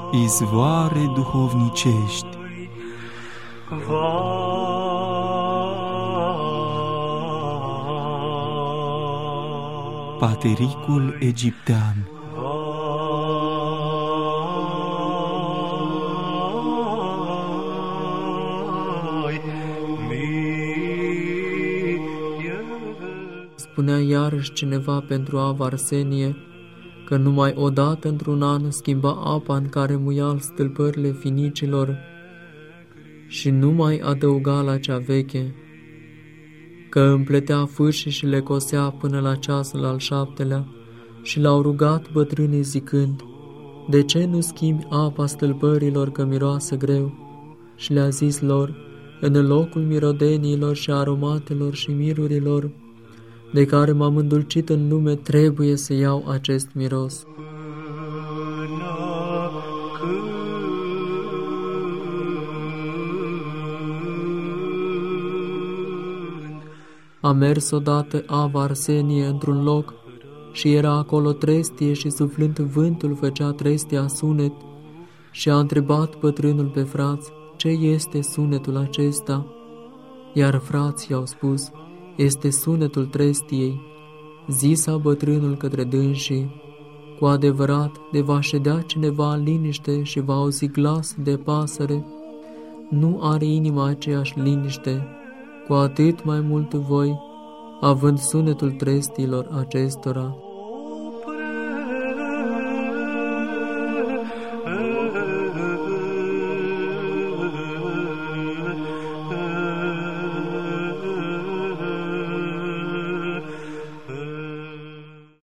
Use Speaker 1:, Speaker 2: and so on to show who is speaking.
Speaker 1: izvoare duhovnicești. Patericul egiptean.
Speaker 2: Spunea iarăși cineva pentru Ava Arsenie că numai odată într-un an schimba apa în care muiau stâlpările finicilor și nu mai adăuga la cea veche, că împletea fâșii și le cosea până la ceasul al 7-lea și l-au rugat bătrânii zicând: de ce nu schimbi apa stâlpărilor că miroasă greu? Și le-a zis lor: în locul mirodeniilor și aromatelor și mirurilor de care m-am îndulcit în lume, trebuie să iau acest miros. A mers odată Ava Arsenie într-un loc și era acolo trestie și suflând vântul făcea trestia sunet și a întrebat bătrânul pe frați: ce este sunetul acesta? Iar frații i-au spus: este sunetul trestiei. Zisa bătrânul către dânsii: cu adevărat, de va ședea cineva în liniște și va auzi glas de pasăre, nu are inima aceeași liniște, cu atât mai mult voi, având sunetul trestiilor acestora.